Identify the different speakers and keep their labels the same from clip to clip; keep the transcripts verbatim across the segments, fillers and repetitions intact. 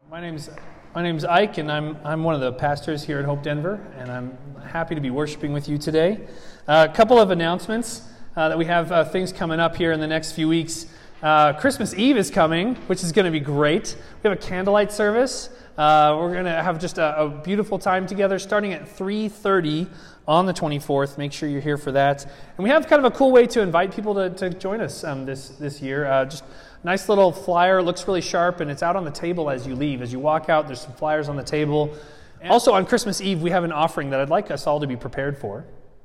Speaker 1: My name's my name's Ike, and I'm I'm one of the pastors here at Hope Denver, and I'm happy to be worshiping with you today. Uh, a couple of announcements uh, that we have uh, things coming up here in the next few weeks. Uh, Christmas Eve is coming, which is going to be great. We have a candlelight service. Uh, we're going to have just a, a beautiful time together, starting at three thirty on the twenty-fourth. Make sure you're here for that. And we have kind of a cool way to invite people to, to join us um, this this year. Uh, just nice little flyer. It looks really sharp, and it's out on the table as you leave. As you walk out, there's some flyers on the table. And also, on Christmas Eve, we have an offering that I'd like us all to be prepared for.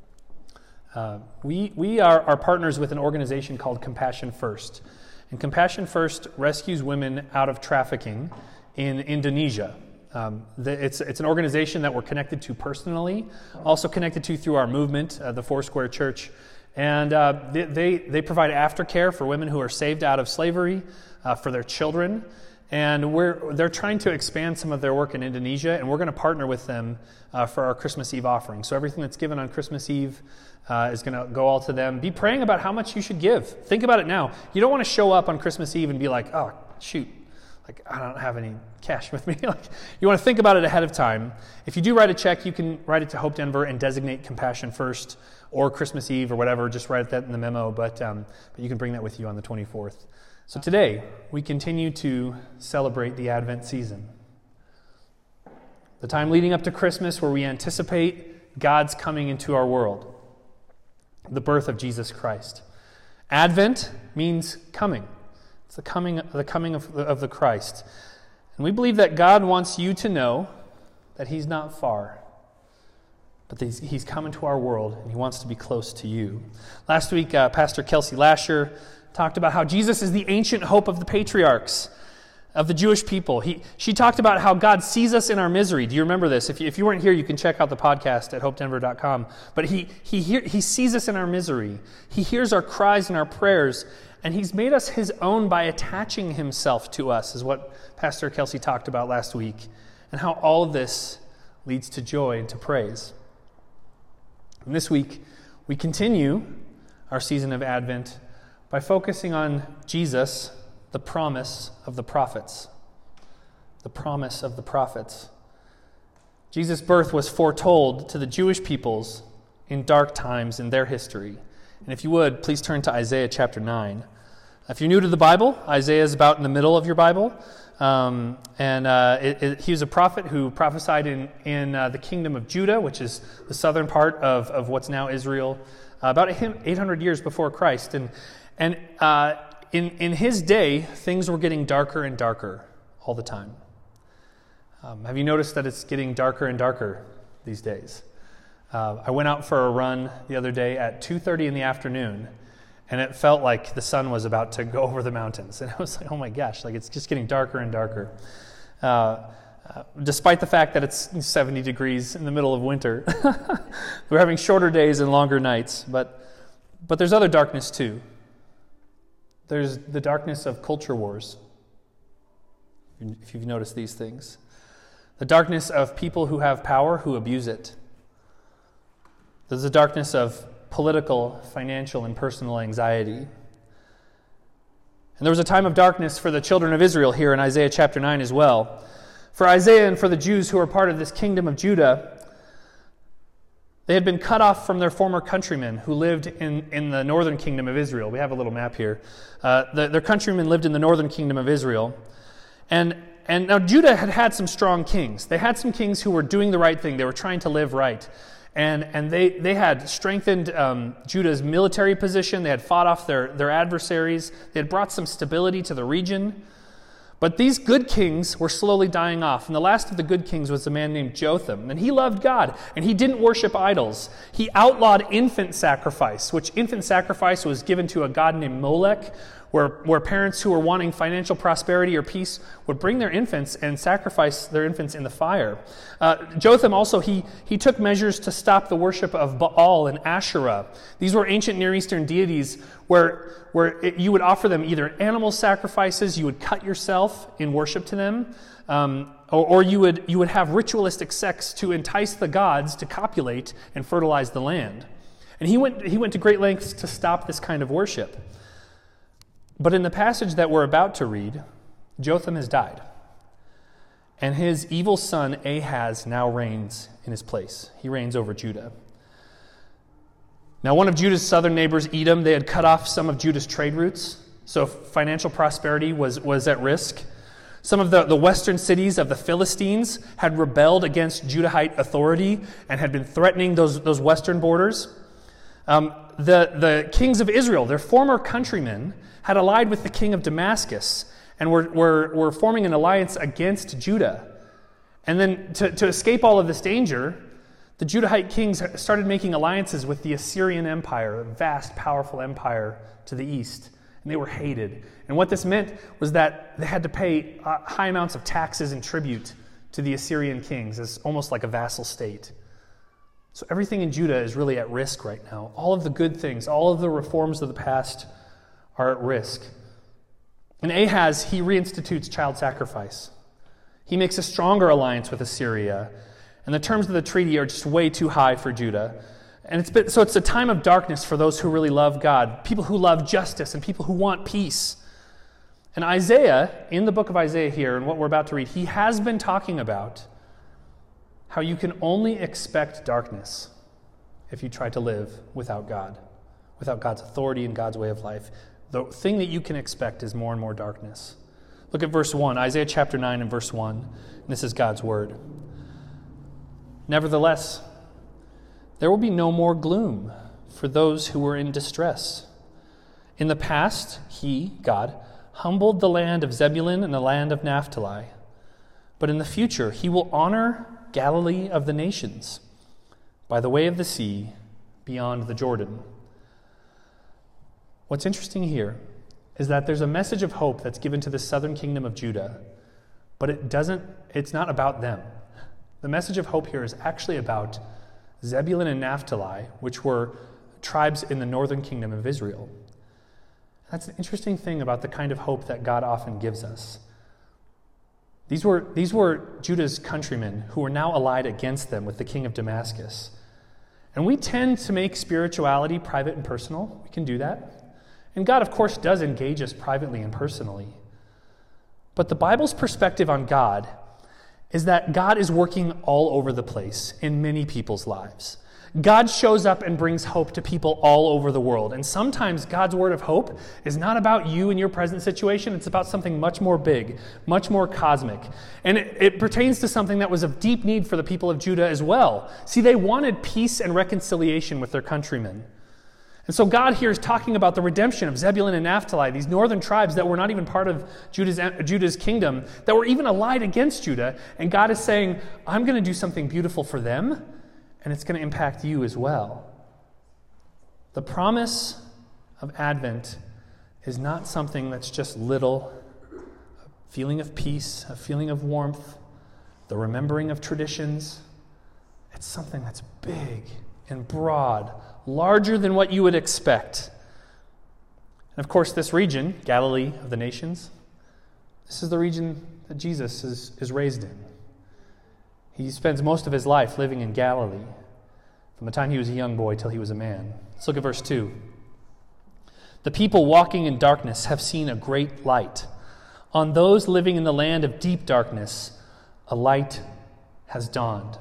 Speaker 1: Uh, we we are, are partners with an organization called Compassion First. And Compassion First rescues women out of trafficking in Indonesia. Um, the, it's, it's an organization that we're connected to personally, also connected to through our movement, uh, the Foursquare Church. And uh, they, they they provide aftercare for women who are saved out of slavery, uh, for their children. And we're they're trying to expand some of their work in Indonesia, and we're going to partner with them uh, for our Christmas Eve offering. So everything that's given on Christmas Eve uh, is going to go all to them. Be praying about how much you should give. Think about it now. You don't want to show up on Christmas Eve and be like, oh, shoot, like I don't have any cash with me. Like, you want to think about it ahead of time. If you do write a check, you can write it to Hope Denver and designate Compassion First or Christmas Eve or whatever. Just write that in the memo, but um, but you can bring that with you on the twenty-fourth. So today, we continue to celebrate the Advent season. The time leading up to Christmas where we anticipate God's coming into our world. The birth of Jesus Christ. Advent means coming. It's the coming, the coming of, of the Christ. And we believe that God wants you to know that He's not far, but that He's, he's come into our world and He wants to be close to you. Last week, uh, Pastor Kelsey Lasher talked about how Jesus is the ancient hope of the patriarchs, of the Jewish people. He, she talked about how God sees us in our misery. Do you remember this? If you, if you weren't here, you can check out the podcast at hope denver dot com. But he, he, hear, he sees us in our misery. He hears our cries and our prayers, and He's made us His own by attaching Himself to us, is what Pastor Kelsey talked about last week, and how all of this leads to joy and to praise. And this week, we continue our season of Advent by focusing on Jesus, the promise of the prophets. The promise of the prophets. Jesus' birth was foretold to the Jewish peoples in dark times in their history. And if you would, please turn to Isaiah chapter nine. If you're new to the Bible, Isaiah is about in the middle of your Bible. Um, and uh, it, it, he was a prophet who prophesied in, in uh, the kingdom of Judah, which is the southern part of, of what's now Israel, uh, about eight hundred years before Christ. And And uh, in, in his day, things were getting darker and darker all the time. Um, have you noticed that it's getting darker and darker these days? Uh, I went out for a run the other day at two thirty in the afternoon, and it felt like the sun was about to go over the mountains. And I was like, oh my gosh, like it's just getting darker and darker. Uh, uh, despite the fact that it's seventy degrees in the middle of winter. We're having shorter days and longer nights, but but there's other darkness too. There's the darkness of culture wars, if you've noticed these things. The darkness of people who have power who abuse it. There's the darkness of political, financial, and personal anxiety. And there was a time of darkness for the children of Israel here in Isaiah chapter nine as well. For Isaiah and for the Jews who are part of this kingdom of Judah, they had been cut off from their former countrymen who lived in, in the northern kingdom of Israel. We have a little map here. Uh, the, their countrymen lived in the northern kingdom of Israel. And, and now Judah had had some strong kings. They had some kings who were doing the right thing. They were trying to live right. And, and they, they had strengthened um, Judah's military position. They had fought off their, their adversaries. They had brought some stability to the region. But these good kings were slowly dying off. And the last of the good kings was a man named Jotham. And he loved God. And he didn't worship idols. He outlawed infant sacrifice, which infant sacrifice was given to a god named Molech, where, where parents who were wanting financial prosperity or peace would bring their infants and sacrifice their infants in the fire. Uh, Jotham also, he, he took measures to stop the worship of Baal and Asherah. These were ancient Near Eastern deities where, where it, you would offer them either animal sacrifices, you would cut yourself in worship to them, um, or, or you would you would have ritualistic sex to entice the gods to copulate and fertilize the land. And he went he went to great lengths to stop this kind of worship. But in the passage that we're about to read, Jotham has died. and his evil son Ahaz now reigns in his place. He reigns over Judah. Now, one of Judah's southern neighbors, Edom, they had cut off some of Judah's trade routes, so financial prosperity was, was at risk. Some of the, the western cities of the Philistines had rebelled against Judahite authority and had been threatening those, those western borders. Um, the, the kings of Israel, their former countrymen, had allied with the king of Damascus and were, were, were forming an alliance against Judah. And then to, to escape all of this danger, the Judahite kings started making alliances with the Assyrian Empire, a vast, powerful empire to the east. And they were hated. And what this meant was that they had to pay uh, high amounts of taxes and tribute to the Assyrian kings as almost like a vassal state. So everything in Judah is really at risk right now. All of the good things, all of the reforms of the past are at risk. And Ahaz, he reinstitutes child sacrifice. He makes a stronger alliance with Assyria. And the terms of the treaty are just way too high for Judah. And it's been, so it's a time of darkness for those who really love God, people who love justice and people who want peace. And Isaiah, in the book of Isaiah here, and what we're about to read, he has been talking about how you can only expect darkness if you try to live without God, without God's authority and God's way of life. The thing that you can expect is more and more darkness. Look at verse one, Isaiah chapter nine and verse one. And this is God's word. Nevertheless, there will be no more gloom for those who were in distress. In the past, he, God, humbled the land of Zebulun and the land of Naphtali. But in the future, he will honor Galilee of the nations by the way of the sea beyond the Jordan. What's interesting here is that there's a message of hope that's given to the southern kingdom of Judah, but it doesn't, it's not about them. The message of hope here is actually about Zebulun and Naphtali, which were tribes in the northern kingdom of Israel. That's an interesting thing about the kind of hope that God often gives us. These were, these were Judah's countrymen who were now allied against them with the king of Damascus. And we tend to make spirituality private and personal. We can do that. And God, of course, does engage us privately and personally. But the Bible's perspective on God is that God is working all over the place in many people's lives. God shows up and brings hope to people all over the world. And sometimes God's word of hope is not about you and your present situation. It's about something much more big, much more cosmic. And it, it pertains to something that was of deep need for the people of Judah as well. See, they wanted peace and reconciliation with their countrymen. And so God here is talking about the redemption of Zebulun and Naphtali, these northern tribes that were not even part of Judah's, Judah's kingdom, that were even allied against Judah. And God is saying, I'm going to do something beautiful for them, and it's going to impact you as well. The promise of Advent is not something that's just little, a feeling of peace, a feeling of warmth, the remembering of traditions. It's something that's big and broad, larger than what you would expect. And of course, this region, Galilee of the nations, this is the region that Jesus is, is raised in. He spends most of his life living in Galilee, from the time he was a young boy till he was a man. Let's look at verse two. The people walking in darkness have seen a great light. On those living in the land of deep darkness, a light has dawned.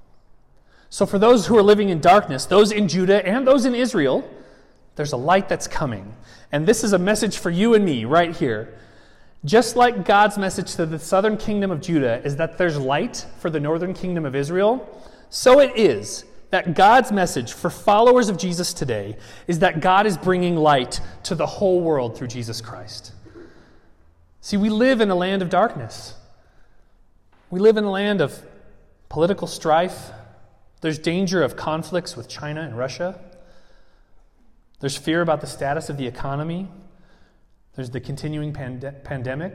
Speaker 1: So for those who are living in darkness, those in Judah and those in Israel, there's a light that's coming. And this is a message for you and me right here. Just like God's message to the southern kingdom of Judah is that there's light for the northern kingdom of Israel, so it is that God's message for followers of Jesus today is that God is bringing light to the whole world through Jesus Christ. See, we live in a land of darkness. We live in a land of political strife. There's danger of conflicts with China and Russia. There's fear about the status of the economy. There's the continuing pande- pandemic.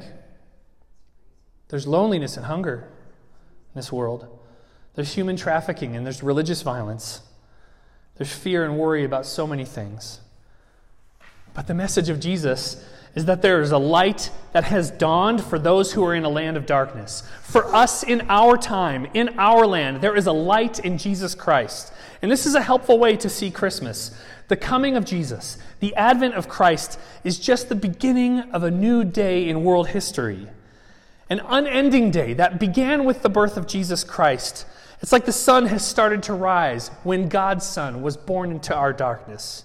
Speaker 1: There's loneliness and hunger in this world. There's human trafficking and there's religious violence. There's fear and worry about so many things. But the message of Jesus is that there is a light that has dawned for those who are in a land of darkness. For us in our time, in our land, there is a light in Jesus Christ. And this is a helpful way to see Christmas. The coming of Jesus, the advent of Christ, is just the beginning of a new day in world history. An unending day that began with the birth of Jesus Christ. It's like the sun has started to rise when God's Son was born into our darkness.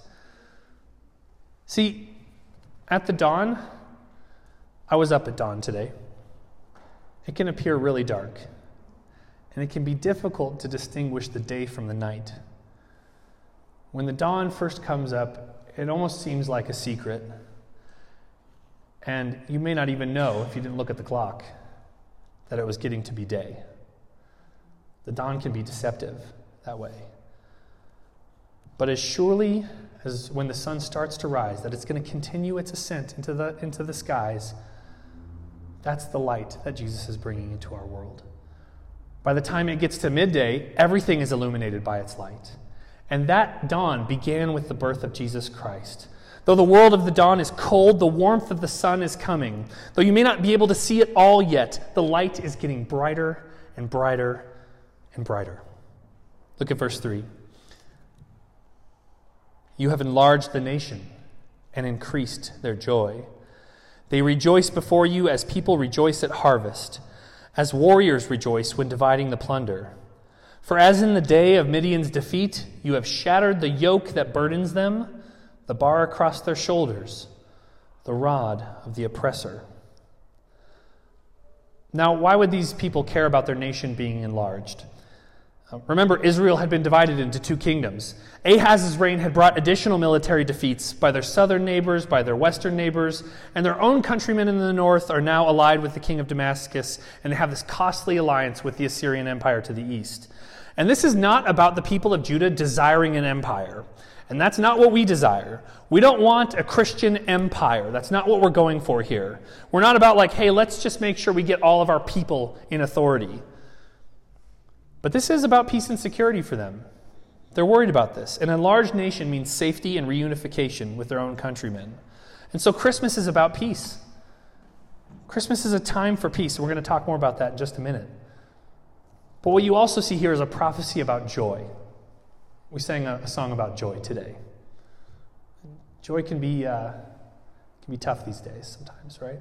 Speaker 1: See, at the dawn, I was up at dawn today. It can appear really dark, and it can be difficult to distinguish the day from the night. When the dawn first comes up, it almost seems like a secret, and you may not even know, if you didn't look at the clock, that it was getting to be day. The dawn can be deceptive that way. But as surely as when the sun starts to rise, that it's going to continue its ascent into the, into the skies, that's the light that Jesus is bringing into our world. By the time it gets to midday, everything is illuminated by its light. And that dawn began with the birth of Jesus Christ. Though the world of the dawn is cold, the warmth of the sun is coming. Though you may not be able to see it all yet, the light is getting brighter and brighter and brighter. Look at verse three. You have enlarged the nation and increased their joy. They rejoice before you as people rejoice at harvest, as warriors rejoice when dividing the plunder. For as in the day of Midian's defeat, you have shattered the yoke that burdens them, the bar across their shoulders, the rod of the oppressor. Now, why would these people care about their nation being enlarged? Remember, Israel had been divided into two kingdoms. Ahaz's reign had brought additional military defeats by their southern neighbors, by their western neighbors, and their own countrymen in the north are now allied with the king of Damascus, and they have this costly alliance with the Assyrian Empire to the east. And this is not about the people of Judah desiring an empire. And that's not what we desire. We don't want a Christian empire. That's not what we're going for here. We're not about like, hey, let's just make sure we get all of our people in authority. But this is about peace and security for them. They're worried about this. An enlarged nation means safety and reunification with their own countrymen. And so Christmas is about peace. Christmas is a time for peace. We're going to talk more about that in just a minute. But what you also see here is a prophecy about joy. We sang a, a song about joy today. Joy can be uh, can be tough these days sometimes, right?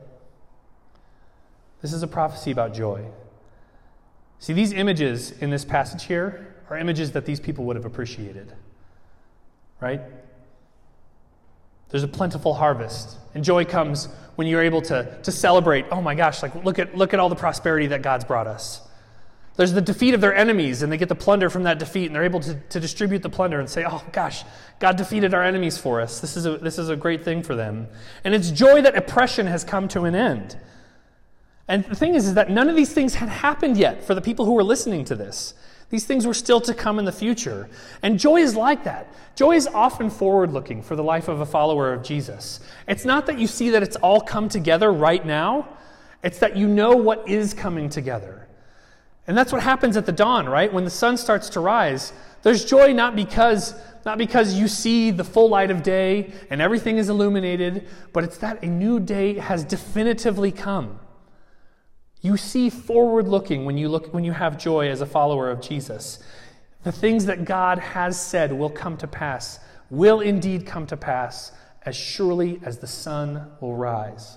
Speaker 1: This is a prophecy about joy. See, these images in this passage here are images that these people would have appreciated, right? There's a plentiful harvest, and joy comes when you're able to, to celebrate, oh my gosh, like look at look at all the prosperity that God's brought us. There's the defeat of their enemies, and they get the plunder from that defeat, and they're able to, to distribute the plunder and say, oh gosh, God defeated our enemies for us. This is a, this is a great thing for them. And it's joy that oppression has come to an end. And the thing is, is that none of these things had happened yet for the people who were listening to this. These things were still to come in the future. And joy is like that. Joy is often forward-looking for the life of a follower of Jesus. It's not that you see that it's all come together right now. It's that you know what is coming together. And that's what happens at the dawn, right? When the sun starts to rise, there's joy not because, not because you see the full light of day and everything is illuminated, but it's that a new day has definitively come. You see forward-looking when you look when you have joy as a follower of Jesus. The things that God has said will come to pass, will indeed come to pass, as surely as the sun will rise.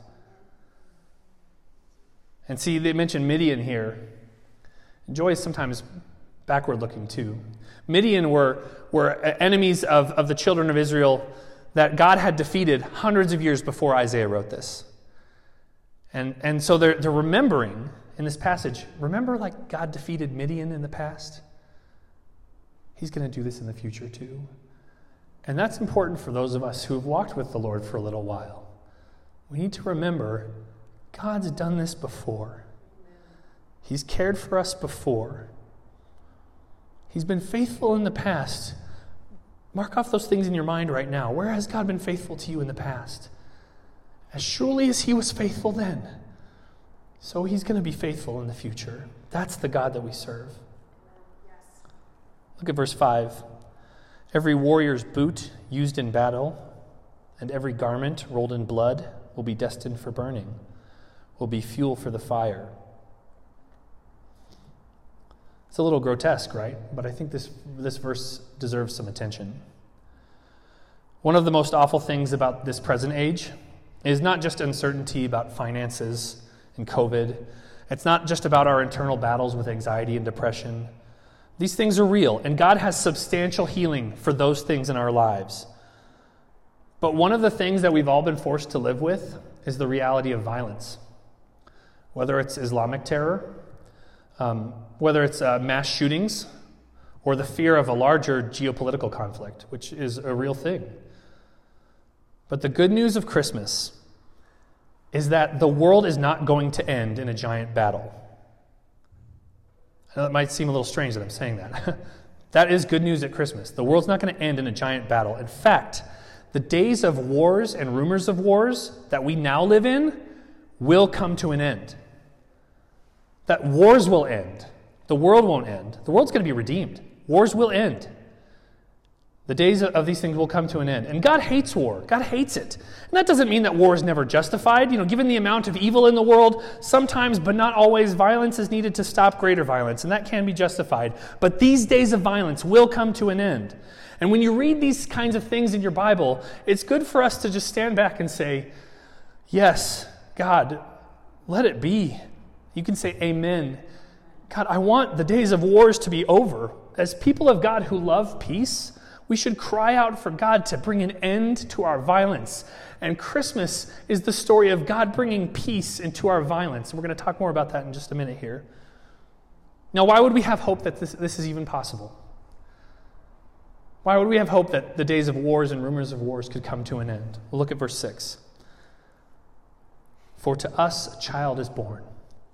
Speaker 1: And see, they mentioned Midian here. Joy is sometimes backward-looking too. Midian were, were enemies of, of the children of Israel that God had defeated hundreds of years before Isaiah wrote this. And, and so they're, they're remembering in this passage, remember like God defeated Midian in the past? He's going to do this in the future too. And that's important for those of us who have walked with the Lord for a little while. We need to remember God's done this before. He's cared for us before. He's been faithful in the past. Mark off those things in your mind right now. Where has God been faithful to you in the past? As surely as he was faithful then, so he's going to be faithful in the future. That's the God that we serve. Yes. Look at verse five. Every warrior's boot used in battle and every garment rolled in blood will be destined for burning, will be fuel for the fire. It's a little grotesque, right? But I think this, this verse deserves some attention. One of the most awful things about this present age is not just uncertainty about finances and COVID It's not just about our internal battles with anxiety and depression. These things are real, and God has substantial healing for those things in our lives. But one of the things that we've all been forced to live with is the reality of violence. Whether it's Islamic terror, um, whether it's uh, mass shootings, or the fear of a larger geopolitical conflict, which is a real thing. But the good news of Christmas is that the world is not going to end in a giant battle. I know that might seem a little strange that I'm saying that. That is good news at Christmas. The world's not going to end in a giant battle. In fact, the days of wars and rumors of wars that we now live in will come to an end. That wars will end. The world won't end. The world's going to be redeemed. Wars will end. The days of these things will come to an end. And God hates war. God hates it. And that doesn't mean that war is never justified. You know, given the amount of evil in the world, sometimes, but not always, violence is needed to stop greater violence, and that can be justified. But these days of violence will come to an end. And when you read these kinds of things in your Bible, it's good for us to just stand back and say, yes, God, let it be. You can say amen. God, I want the days of wars to be over. As people of God who love peace, we should cry out for God to bring an end to our violence. And Christmas is the story of God bringing peace into our violence. We're going to talk more about that in just a minute here. Now, why would we have hope that this, this is even possible? Why would we have hope that the days of wars and rumors of wars could come to an end? We'll look at verse six. For to us a child is born.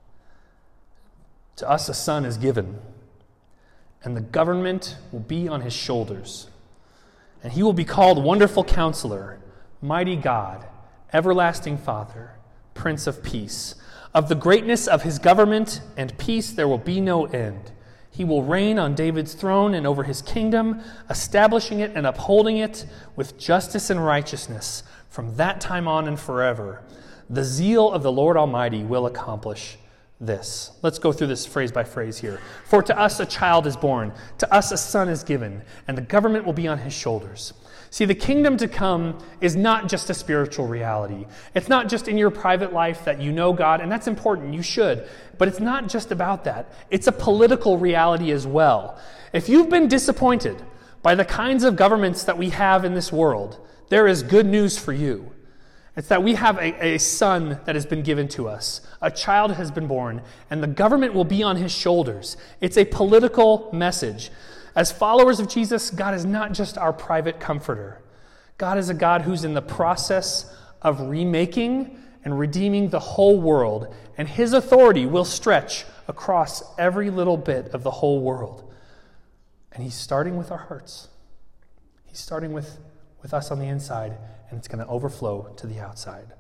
Speaker 1: To us a son is given. And the government will be on his shoulders. And he will be called Wonderful Counselor, Mighty God, Everlasting Father, Prince of Peace. Of the greatness of his government and peace there will be no end. He will reign on David's throne and over his kingdom, establishing it and upholding it with justice and righteousness from that time on and forever. The zeal of the Lord Almighty will accomplish this. Let's go through this phrase by phrase here. For to us a child is born, to us a son is given, and the government will be on his shoulders. See, the kingdom to come is not just a spiritual reality. It's not just in your private life that you know God, and that's important, you should. But it's not just about that. It's a political reality as well. If you've been disappointed by the kinds of governments that we have in this world, there is good news for you. It's that we have a, a son that has been given to us. A child has been born, and the government will be on his shoulders. It's a political message. As followers of Jesus, God is not just our private comforter. God is a God who's in the process of remaking and redeeming the whole world, and his authority will stretch across every little bit of the whole world. And he's starting with our hearts. He's starting with, with us on the inside, and it's going to overflow to the outside.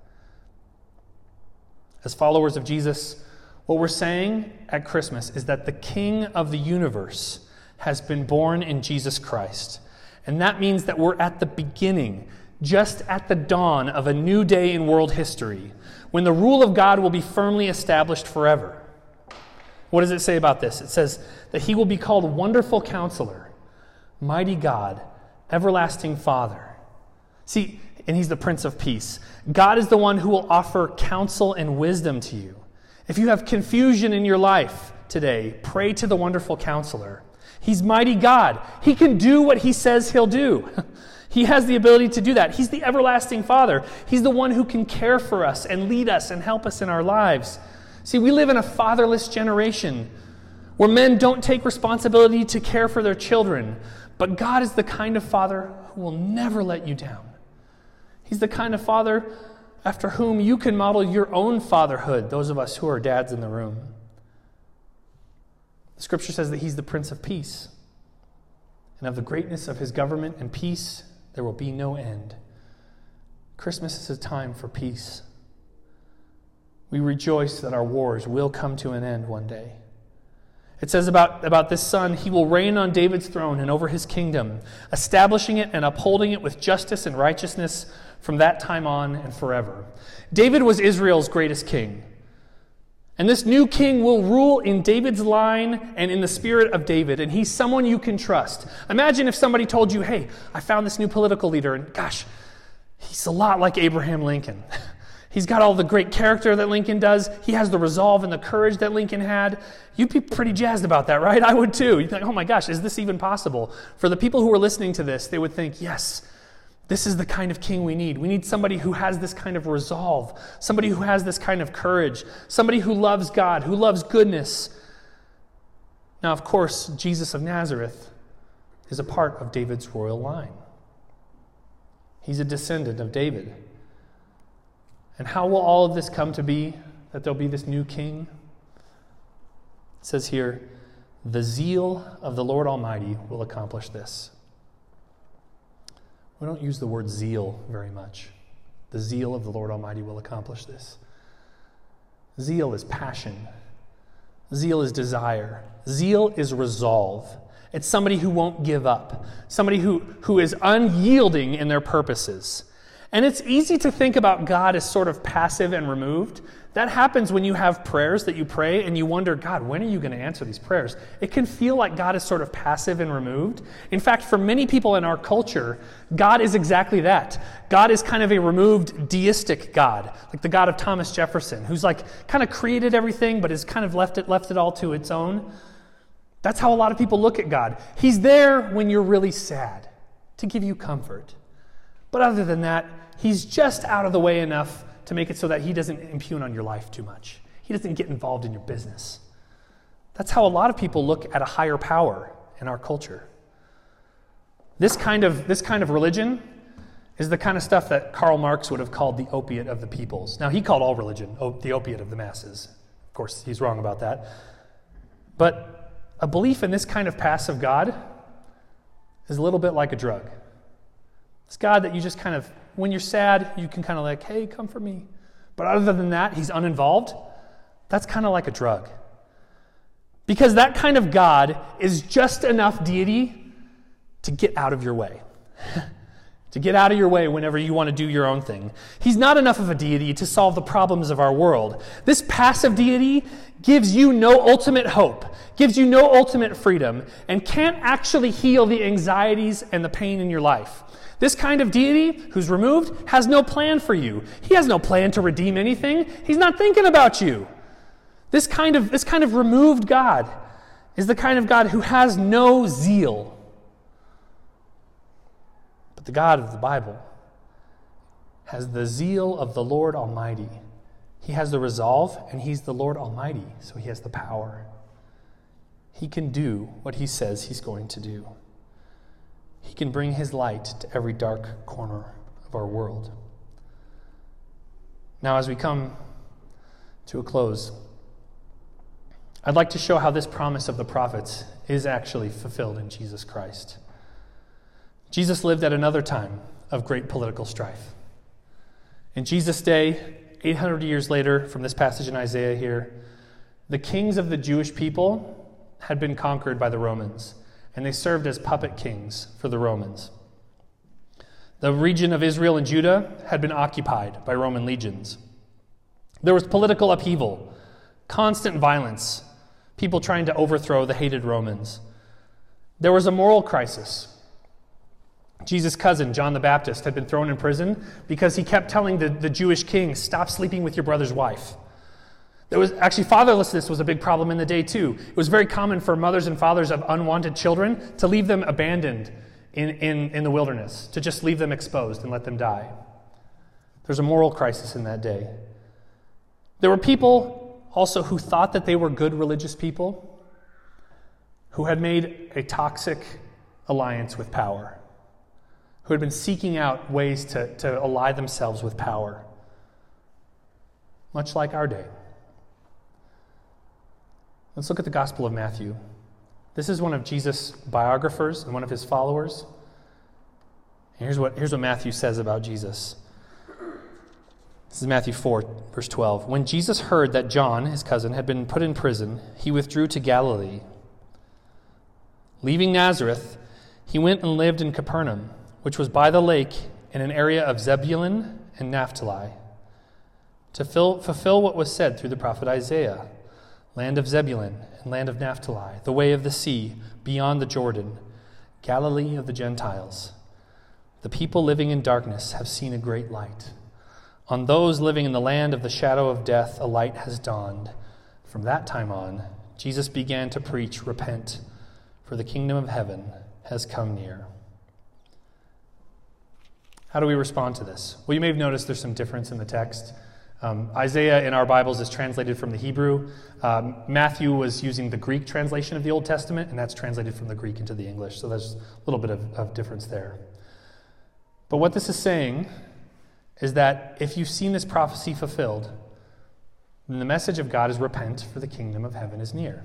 Speaker 1: As followers of Jesus, what we're saying at Christmas is that the King of the universe has been born in Jesus Christ. And that means that we're at the beginning, just at the dawn of a new day in world history, when the rule of God will be firmly established forever. What does it say about this? It says that he will be called Wonderful Counselor, Mighty God, Everlasting Father. See, and he's the Prince of Peace. God is the one who will offer counsel and wisdom to you. If you have confusion in your life today, pray to the Wonderful Counselor. He's mighty God. He can do what he says he'll do. He has the ability to do that. He's the everlasting Father. He's the one who can care for us and lead us and help us in our lives. See, we live in a fatherless generation where men don't take responsibility to care for their children. But God is the kind of Father who will never let you down. He's the kind of Father after whom you can model your own fatherhood, those of us who are dads in the room. The Scripture says that he's the Prince of Peace. And of the greatness of his government and peace, there will be no end. Christmas is a time for peace. We rejoice that our wars will come to an end one day. It says about, about this son, he will reign on David's throne and over his kingdom, establishing it and upholding it with justice and righteousness from that time on and forever. David was Israel's greatest king. And this new king will rule in David's line and in the spirit of David. And he's someone you can trust. Imagine if somebody told you, hey, I found this new political leader, and gosh, he's a lot like Abraham Lincoln. He's got all the great character that Lincoln does. He has the resolve and the courage that Lincoln had. You'd be pretty jazzed about that, right? I would too. You'd think, oh my gosh, is this even possible? For the people who are listening to this, they would think, yes, this is the kind of king we need. We need somebody who has this kind of resolve, somebody who has this kind of courage, somebody who loves God, who loves goodness. Now, of course, Jesus of Nazareth is a part of David's royal line. He's a descendant of David. And how will all of this come to be, that there'll be this new king? It says here, the zeal of the Lord Almighty will accomplish this. We don't use the word zeal very much. The zeal of the Lord Almighty will accomplish this. Zeal is passion. Zeal is desire. Zeal is resolve. It's somebody who won't give up. Somebody who, who is unyielding in their purposes. And it's easy to think about God as sort of passive and removed. That happens when you have prayers that you pray and you wonder, God, when are you going to answer these prayers? It can feel like God is sort of passive and removed. In fact, for many people in our culture, God is exactly that. God is kind of a removed deistic God, like the God of Thomas Jefferson, who's like kind of created everything but has kind of left it, left it all to its own. That's how a lot of people look at God. He's there when you're really sad to give you comfort. But other than that, he's just out of the way enough to make it so that he doesn't impugn on your life too much. He doesn't get involved in your business. That's how a lot of people look at a higher power in our culture. This kind of, this kind of religion is the kind of stuff that Karl Marx would have called the opiate of the peoples. Now, he called all religion op- the opiate of the masses. Of course, he's wrong about that. But a belief in this kind of passive God is a little bit like a drug. It's God that you just kind of, when you're sad, you can kind of like, hey, come for me. But other than that, he's uninvolved. That's kind of like a drug. Because that kind of God is just enough deity to get out of your way. To get out of your way whenever you want to do your own thing. He's not enough of a deity to solve the problems of our world. This passive deity gives you no ultimate hope, gives you no ultimate freedom, and can't actually heal the anxieties and the pain in your life. This kind of deity who's removed has no plan for you. He has no plan to redeem anything. He's not thinking about you. This kind of, this kind of removed God is the kind of God who has no zeal. But the God of the Bible has the zeal of the Lord Almighty. He has the resolve, and he's the Lord Almighty, so he has the power. He can do what he says he's going to do. He can bring his light to every dark corner of our world. Now, as we come to a close, I'd like to show how this promise of the prophets is actually fulfilled in Jesus Christ. Jesus lived at another time of great political strife. In Jesus' day, eight hundred years later, from this passage in Isaiah here, the kings of the Jewish people had been conquered by the Romans, and they served as puppet kings for the Romans. The region of Israel and Judah had been occupied by Roman legions. There was political upheaval, constant violence, people trying to overthrow the hated Romans. There was a moral crisis. Jesus' cousin, John the Baptist, had been thrown in prison because he kept telling the, the Jewish king, stop sleeping with your brother's wife. There was actually fatherlessness was a big problem in the day too. It was very common for mothers and fathers of unwanted children to leave them abandoned in, in, in the wilderness, to just leave them exposed and let them die. There's a moral crisis in that day. There were people also who thought that they were good religious people, who had made a toxic alliance with power, who had been seeking out ways to, to ally themselves with power, much like our day. Let's look at the Gospel of Matthew. This is one of Jesus' biographers and one of his followers. And here's what, here's what Matthew says about Jesus. This is Matthew four, verse twelve. When Jesus heard that John, his cousin, had been put in prison, he withdrew to Galilee. Leaving Nazareth, he went and lived in Capernaum, which was by the lake in an area of Zebulun and Naphtali, to fill, fulfill what was said through the prophet Isaiah. Land of Zebulun and land of Naphtali, the way of the sea, beyond the Jordan, Galilee of the Gentiles. The people living in darkness have seen a great light. On those living in the land of the shadow of death, a light has dawned. From that time on, Jesus began to preach, repent, for the kingdom of heaven has come near. How do we respond to this? Well, you may have noticed there's some difference in the text. Um, Isaiah in our Bibles is translated from the Hebrew. Um, Matthew was using the Greek translation of the Old Testament, and that's translated from the Greek into the English. So there's a little bit of, of difference there. But what this is saying is that if you've seen this prophecy fulfilled, then the message of God is repent, for the kingdom of heaven is near.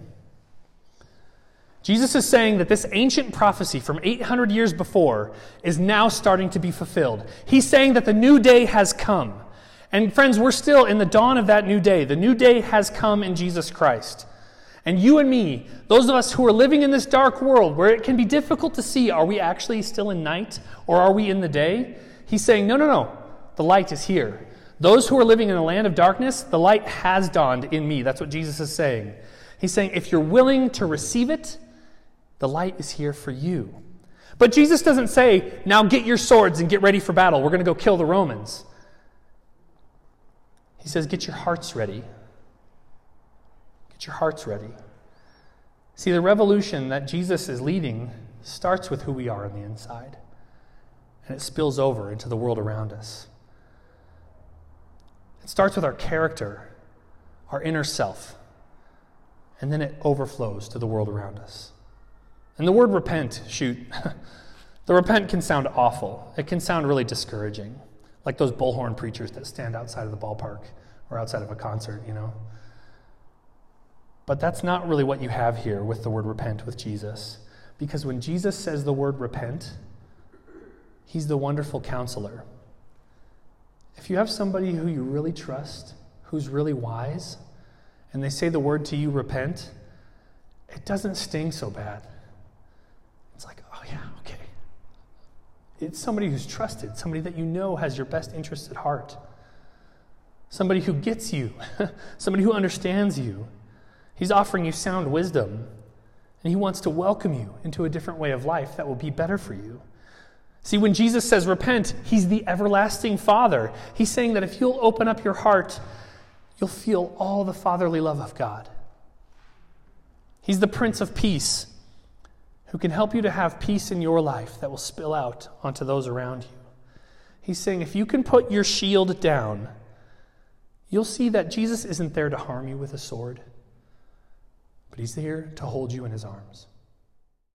Speaker 1: Jesus is saying that this ancient prophecy from eight hundred years before is now starting to be fulfilled. He's saying that the new day has come. And friends, we're still in the dawn of that new day. The new day has come in Jesus Christ. And you and me, those of us who are living in this dark world where it can be difficult to see, are we actually still in night or are we in the day? He's saying, no, no, no, the light is here. Those who are living in a land of darkness, the light has dawned in me. That's what Jesus is saying. He's saying, if you're willing to receive it, the light is here for you. But Jesus doesn't say, now get your swords and get ready for battle. We're going to go kill the Romans. He says, get your hearts ready. Get your hearts ready. See, the revolution that Jesus is leading starts with who we are on the inside, and it spills over into the world around us. It starts with our character, our inner self, and then it overflows to the world around us. And the word repent, shoot, the repent can sound awful. It can sound really discouraging. Like those bullhorn preachers that stand outside of the ballpark or outside of a concert, you know. But that's not really what you have here with the word repent with Jesus. Because when Jesus says the word repent, he's the wonderful counselor. If you have somebody who you really trust, who's really wise, and they say the word to you, repent, it doesn't sting so bad. It's like, oh yeah, okay. It's somebody who's trusted, somebody that you know has your best interests at heart. Somebody who gets you, somebody who understands you. He's offering you sound wisdom, and he wants to welcome you into a different way of life that will be better for you. See, when Jesus says repent, he's the everlasting Father. He's saying that if you'll open up your heart, you'll feel all the fatherly love of God. He's the Prince of Peace, who can help you to have peace in your life that will spill out onto those around you. He's saying if you can put your shield down, you'll see that Jesus isn't there to harm you with a sword, but he's there to hold you in his arms.